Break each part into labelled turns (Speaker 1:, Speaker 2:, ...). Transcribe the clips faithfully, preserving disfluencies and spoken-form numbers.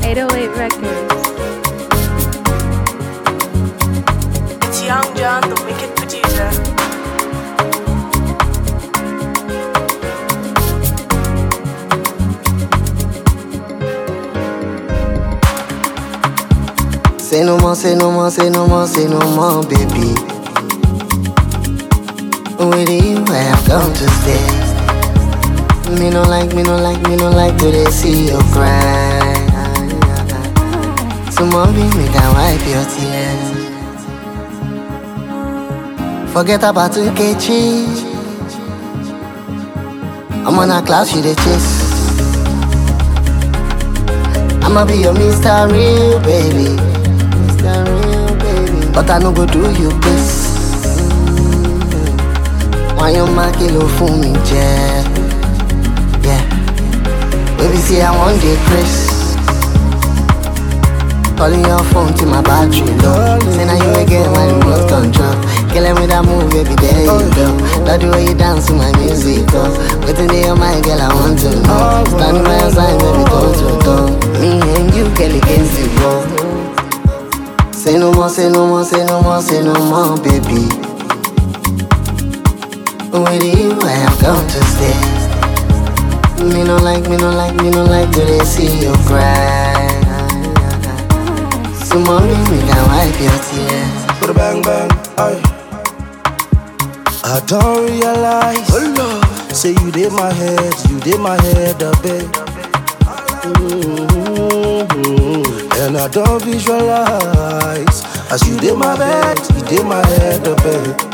Speaker 1: eight oh eight Records.
Speaker 2: It's Young John, the wicked producer.
Speaker 3: Say no more, say no more, say no more, say no more, baby. With you, I have come to stay. Me no like, me no like, me no like to they see you cry. So mommy, me can wipe your tears. Forget about Nkechi. I'm on a cloud, she dey chase. I'ma be your Mister Real, baby. Mister Real, baby. But I no go do you this. Why you make it low for me, yeah? Yeah. Baby, see I want the Chris. Calling your phone till my battery low. Say now you again my remote control. Killing with that move, baby, there you go. Love the way you dance to my music, oh. Waiting there, oh my girl, I want to know. Standing by your side, baby, toe to toe. Me and you, girl, against the wall. Say no more, say no more, say no more, say no more, baby. With you, I have come to stay. Me no like, me no like, me no like to they see you cry. So mommy, me can wipe your tears.
Speaker 4: Put a bang bang, aye. I don't realize. Oh Lord. Say you did my head, you did my head a bit. Mm-hmm. And I don't visualize. As you did my bed, you did my head a bit.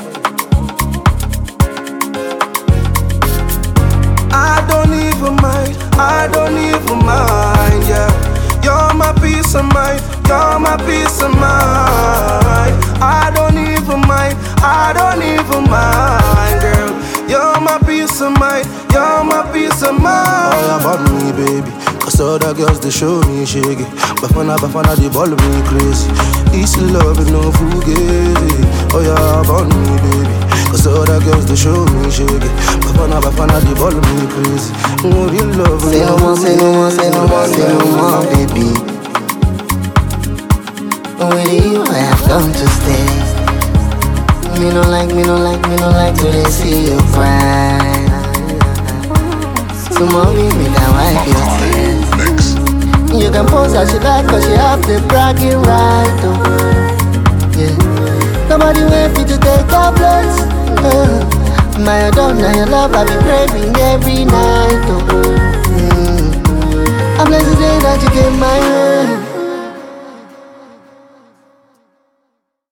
Speaker 4: I don't even mind, I don't even mind, yeah. You're my peace of mind, you're my peace of mind. I don't even mind, I don't even mind, girl. You're my peace of mind, you're my peace of mind. All about me, baby, cause all the girls, they show me shaggy. Bafana, bafana, they ball me crazy. Easy love and no fugazi. Oh yeah, about me, baby, cause all the girls, they show me shaggy. Bafana, bafana, they ball me crazy. Oh, real love.
Speaker 3: Say no more, say no more, say no more, say no more, baby. With you, I have come to stay. Me no like, me no like, me no like to they see you cry. So mommy, me can wipe your tears. You can pose as you like, cause you have the bragging right, oh. Yeah. Nobody wait for you to take your place. Uh. My adult, now your love, I be craving every night, oh. Mm. I'm blessed today that you came my way.